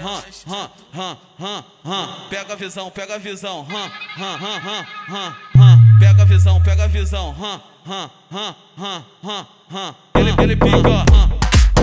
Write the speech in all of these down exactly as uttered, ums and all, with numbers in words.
hum, hum, hum, hum, hum. Pega a visão, pega a visão, hum, hum, hum, hum, hum, hum. Pega a visão, pega a visão, hum, hum, hum, hum, hum, hum. Ele, ele pica, hum.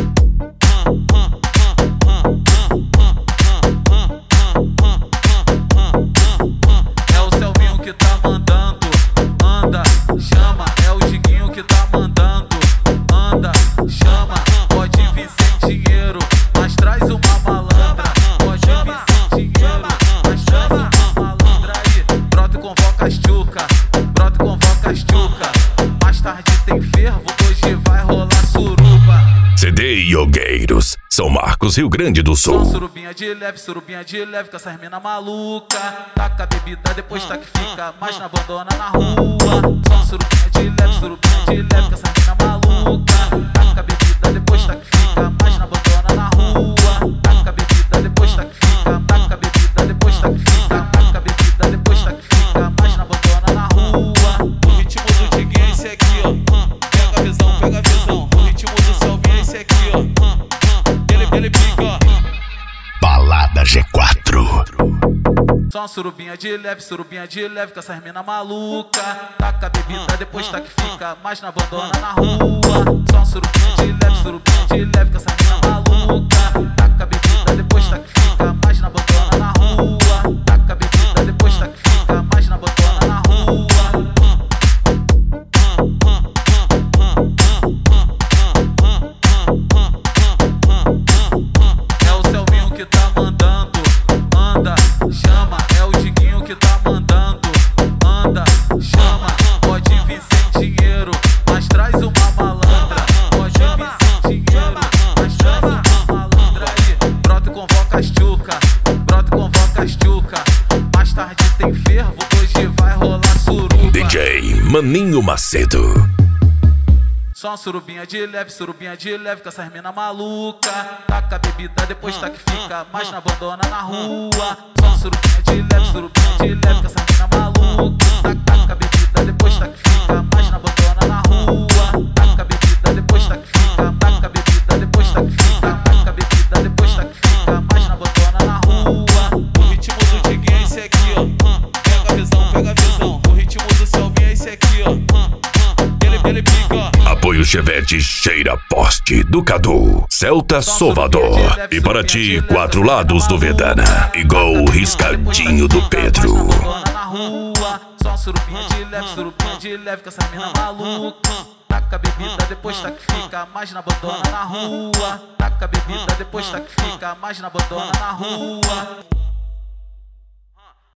É o Selminho que tá mandando, anda, chama. É o Diguinho que tá mandando, anda, chama. Pode vir sem dinheiro, mas traz uma malandra. Pode vir sem dinheiro, mas traz uma malandra aí. Brota e convoca as tchuca, brota e convoca as tchuca. Mais tarde tem fervo, hoje vai rolar suruba. C D Yogueiros, São Marcos, Rio Grande do Sul. Surubinha de leve, surubinha de leve, com essas mina maluca. Taca a bebida, depois tá que fica, mas não abandona na rua. Só surubinha de leve, surubinha de leve, com essas mina maluca. Taca a bebida, depois tá que fica, mas não abandona na rua. Taca a bebida, depois tá que fica, taca a bebida, depois tá que fica, taca a bebida, depois tá que fica, mas não abandona na rua. O ritmo do Diguinho é esse aqui, ó. Pega a visão, pega a visão. O ritmo do Selminho é esse aqui, ó. Ele, ele pica. Balada G quatro. Só uma surubinha de leve, surubinha de leve, com essas mina maluca. Taca a bebida, depois tá que fica, mas não abandona na rua. Só uma surubinha de leve, surubinha de leve, com essas mina maluca. Taca a bebida, depois tá que fica, mas não abandona na rua. Taca a bebida, depois tá que fica, mas não abandona na rua. É o Selminho que tá mandando, anda, chama. É o Diguinho que tá mandando, anda, chama. Pode vir sem dinheiro, mas traz uma malandra. Pode vir sem dinheiro, mas traz uma malandra aí. Brota e convoca as tchuca, brota e convoca as tchuca. Mais tarde tem fervo, hoje vai rolar suruba. D J Maninho Macedo. Só uma surubinha de leve, surubinha de leve, com essas mina maluca. Taca a bebida, depois tá que fica, mas não abandona na rua. Só uma surubinha de leve, surubinha de leve, com essas mina maluca. Taca a bebida, depois tá que fica, mas não abandona na rua. Taca a bebida, depois tá que fica, taca a bebida, depois tá que fica, taca a bebida, depois tá que fica, mas não abandona na rua. O ritmo do Diguinho é esse aqui, ó. Pega a visão, pega a visão. O ritmo do Selminho é esse aqui, ó. Ele, ele pica. Apoio Chevette Cheira Poste do Cadu, Celta Salvador. E para ti, quatro lados do Vedana, igual o riscadinho do Pedro. Na rua, só surubinha de leve, surubinha de leve, com essa mina maluca. Taca a bebida, depois tá que fica, mas não abandona na rua. Taca a bebida, depois tá que fica, mas não abandona na rua.